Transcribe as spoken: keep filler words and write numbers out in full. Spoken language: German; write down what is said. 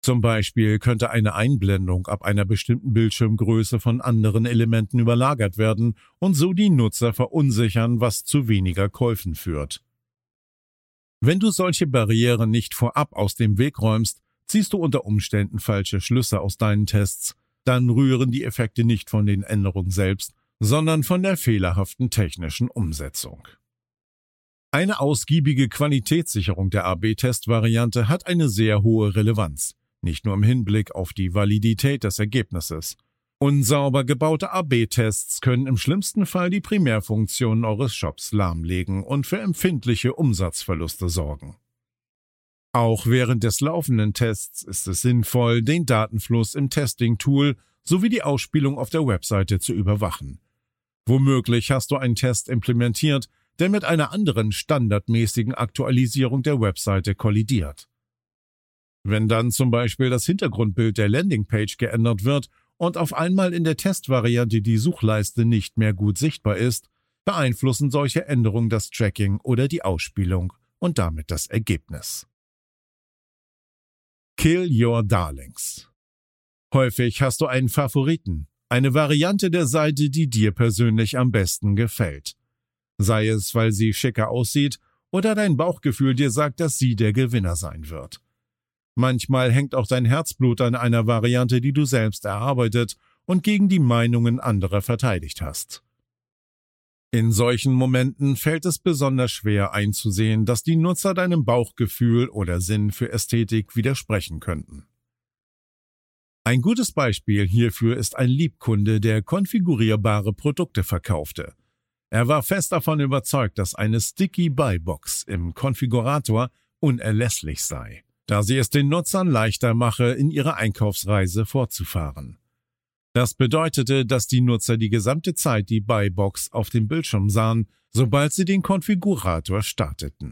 Zum Beispiel könnte eine Einblendung ab einer bestimmten Bildschirmgröße von anderen Elementen überlagert werden und so die Nutzer verunsichern, was zu weniger Käufen führt. Wenn du solche Barrieren nicht vorab aus dem Weg räumst, ziehst du unter Umständen falsche Schlüsse aus deinen Tests. Dann rühren die Effekte nicht von den Änderungen selbst, sondern von der fehlerhaften technischen Umsetzung. Eine ausgiebige Qualitätssicherung der A B-Test-Variante hat eine sehr hohe Relevanz, nicht nur im Hinblick auf die Validität des Ergebnisses. Unsauber gebaute A B-Tests können im schlimmsten Fall die Primärfunktionen eures Shops lahmlegen und für empfindliche Umsatzverluste sorgen. Auch während des laufenden Tests ist es sinnvoll, den Datenfluss im Testing-Tool sowie die Ausspielung auf der Webseite zu überwachen. Womöglich hast du einen Test implementiert, der mit einer anderen standardmäßigen Aktualisierung der Webseite kollidiert. Wenn dann zum Beispiel das Hintergrundbild der Landingpage geändert wird und auf einmal in der Testvariante die Suchleiste nicht mehr gut sichtbar ist, beeinflussen solche Änderungen das Tracking oder die Ausspielung und damit das Ergebnis. Kill your darlings. Häufig hast du einen Favoriten, eine Variante der Seite, die dir persönlich am besten gefällt. Sei es, weil sie schicker aussieht oder dein Bauchgefühl dir sagt, dass sie der Gewinner sein wird. Manchmal hängt auch dein Herzblut an einer Variante, die du selbst erarbeitet und gegen die Meinungen anderer verteidigt hast. In solchen Momenten fällt es besonders schwer einzusehen, dass die Nutzer deinem Bauchgefühl oder Sinn für Ästhetik widersprechen könnten. Ein gutes Beispiel hierfür ist ein Liebkunde, der konfigurierbare Produkte verkaufte. Er war fest davon überzeugt, dass eine Sticky Buy Box im Konfigurator unerlässlich sei, da sie es den Nutzern leichter mache, in ihrer Einkaufsreise fortzufahren. Das bedeutete, dass die Nutzer die gesamte Zeit die Buy Box auf dem Bildschirm sahen, sobald sie den Konfigurator starteten.